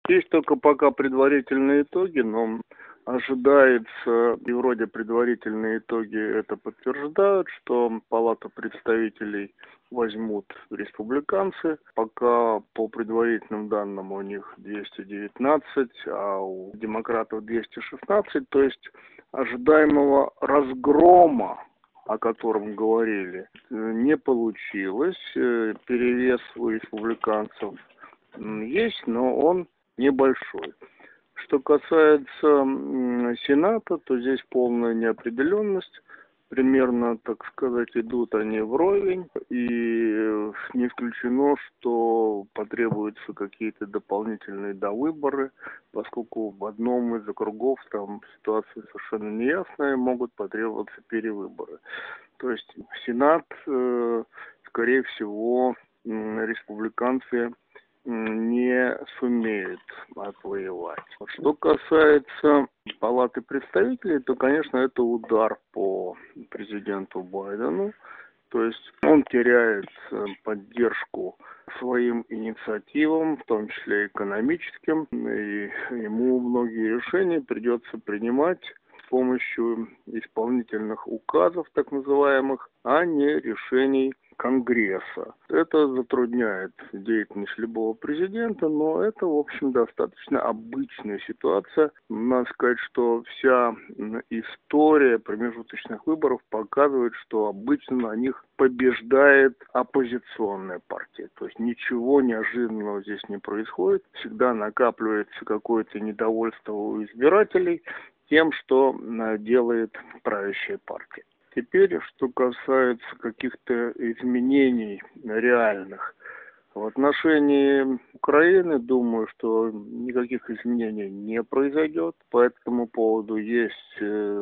Есть только пока предварительные итоги, но ожидается, и вроде предварительные итоги это подтверждают, что Палату представителей возьмут республиканцы. Пока по предварительным данным у них 219, а у демократов 216. То есть ожидаемого разгрома, о котором говорили, не получилось. Перевес у республиканцев есть, но он небольшой. Что касается Сената, то здесь полная неопределенность. Примерно, так сказать, идут они вровень. И не исключено, что потребуются какие-то дополнительные довыборы, поскольку в одном из округов там ситуация совершенно неясная, могут потребоваться перевыборы. То есть Сенат, скорее всего, республиканцы не сумеют отвоевать. Что касается Палаты представителей, то, конечно, это удар по президенту Байдену. То есть он теряет поддержку своим инициативам, в том числе экономическим, и ему многие решения придется принимать с помощью исполнительных указов, так называемых, а не решений Конгресса. Это затрудняет деятельность любого президента, но это, в общем, достаточно обычная ситуация. Надо сказать, что вся история промежуточных выборов показывает, что обычно на них побеждает оппозиционная партия. То есть ничего неожиданного здесь не происходит. Всегда накапливается какое-то недовольство у избирателей тем, что делает правящая партия. Теперь, что касается каких-то изменений реальных. В отношении Украины, думаю, что никаких изменений не произойдет. По этому поводу есть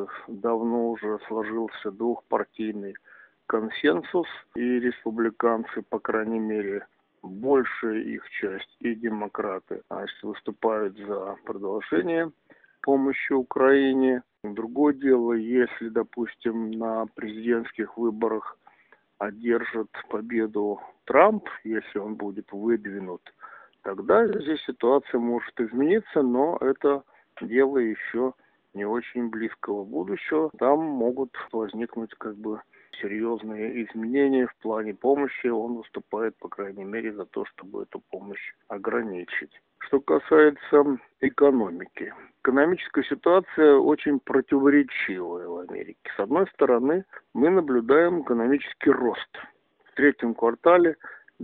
давно уже сложился двухпартийный консенсус. И республиканцы, по крайней мере, большая их часть, и демократы, выступают за продолжение помощи Украине. Другое дело, если, допустим, на президентских выборах одержит победу Трамп, если он будет выдвинут, тогда здесь ситуация может измениться, но это дело еще не очень близкого будущего. Там могут возникнуть серьезные изменения в плане помощи. Он выступает, по крайней мере, за то, чтобы эту помощь ограничить. Что касается экономики. Экономическая ситуация очень противоречивая в Америке. С одной стороны, мы наблюдаем экономический рост. В третьем квартале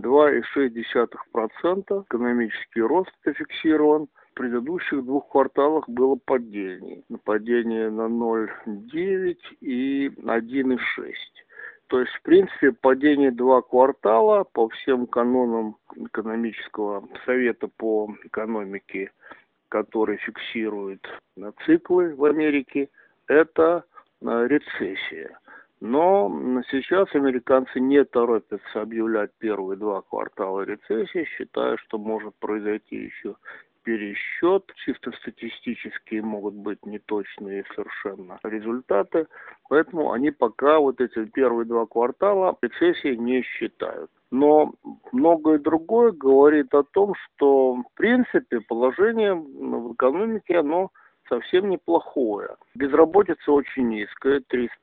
2,6% экономический рост зафиксирован. В предыдущих двух кварталах было падение. Падение на 0,9 и 1,6. То есть, в принципе, падение 2 квартала по всем канонам экономического совета по экономике, который фиксирует циклы в Америке, это рецессия. Но сейчас американцы не торопятся объявлять первые 2 квартала рецессии, считая, что может произойти еще пересчет. Чисто статистические могут быть неточные совершенно результаты. Поэтому они пока эти первые 2 квартала рецессии не считают. Но многое другое говорит о том, что в принципе положение в экономике, оно совсем неплохое. Безработица очень низкая,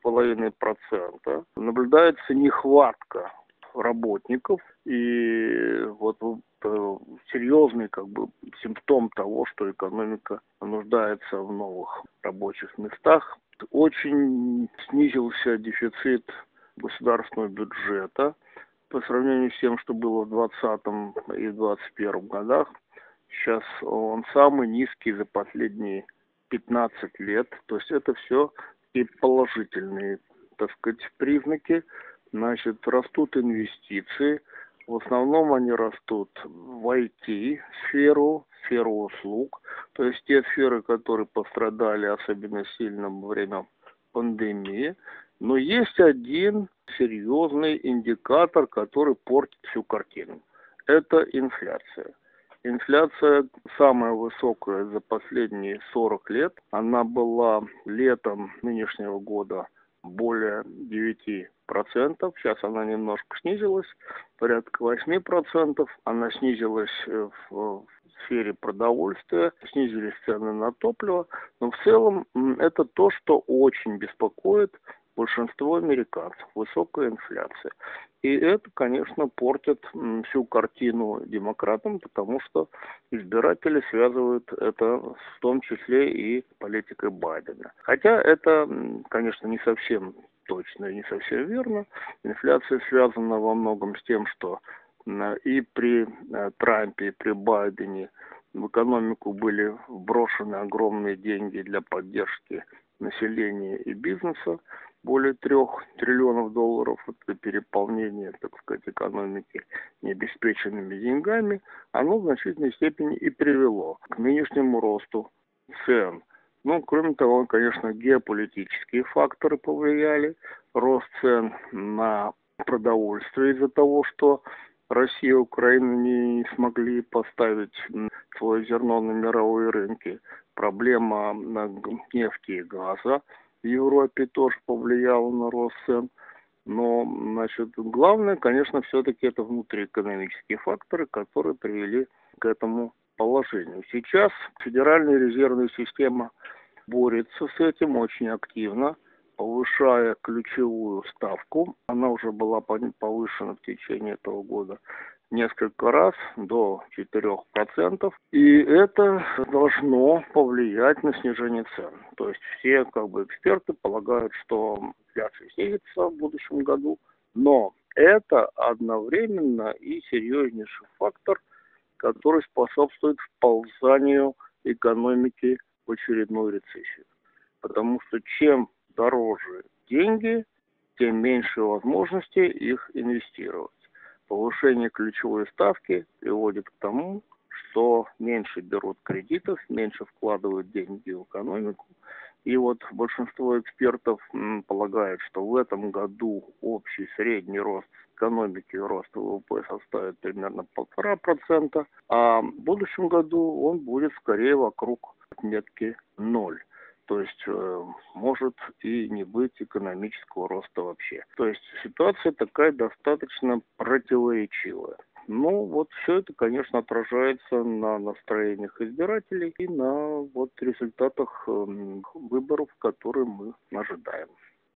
3,5%. Наблюдается нехватка работников. И серьезный симптом того, что экономика нуждается в новых рабочих местах. Очень снизился дефицит государственного бюджета по сравнению с тем, что было в 2020 и 2021 годах. Сейчас он самый низкий за последние 15 лет. То есть это все и положительные, признаки. Растут инвестиции. В основном они растут в IT-сферу, сферу услуг. То есть те сферы, которые пострадали особенно сильно во время пандемии. Но есть один серьезный индикатор, который портит всю картину. Это инфляция. Инфляция самая высокая за последние 40 лет. Она была летом нынешнего года более 9%. Сейчас она немножко снизилась, порядка 8%. Она снизилась в в сфере продовольствия, снизились цены на топливо, но в целом это то, что очень беспокоит большинство американцев, высокая инфляция. И это, конечно, портит всю картину демократам, потому что избиратели связывают это в том числе и политикой Байдена. Хотя это, конечно, не совсем точно и не совсем верно. Инфляция связана во многом с тем, что и при Трампе, и при Байдене в экономику были вброшены огромные деньги для поддержки населения и бизнеса, более 3 триллионов долларов, это переполнение, так сказать, экономики необеспеченными деньгами, оно в значительной степени и привело к нынешнему росту цен. Ну, кроме того, конечно, геополитические факторы повлияли. Рост цен на продовольствие из-за того, что Россия и Украина не смогли поставить свое зерно на мировые рынки. Проблема нефти и газа в Европе тоже повлияла на рост цен. Но, значит, главное, конечно, все-таки это внутриэкономические факторы, которые привели к этому положению. Сейчас Федеральная резервная система борется с этим очень активно, повышая ключевую ставку. Она уже была повышена в течение этого года несколько раз до 4%. И это должно повлиять на снижение цен. То есть все эксперты полагают, что инфляция снизится в будущем году, но это одновременно и серьезнейший фактор, который способствует вползанию экономики в очередную рецессию. Потому что чем дороже деньги, тем меньше возможности их инвестировать. Повышение ключевой ставки приводит к тому, что меньше берут кредитов, меньше вкладывают деньги в экономику. И вот большинство экспертов полагает, что в этом году общий средний рост экономики и рост ВВП составит примерно 1,5%, а в будущем году он будет скорее вокруг отметки 0. То есть может и не быть экономического роста вообще. То есть ситуация такая достаточно противоречивая. Ну, вот все это, конечно, отражается на настроениях избирателей и на результатах выборов, которые мы ожидаем.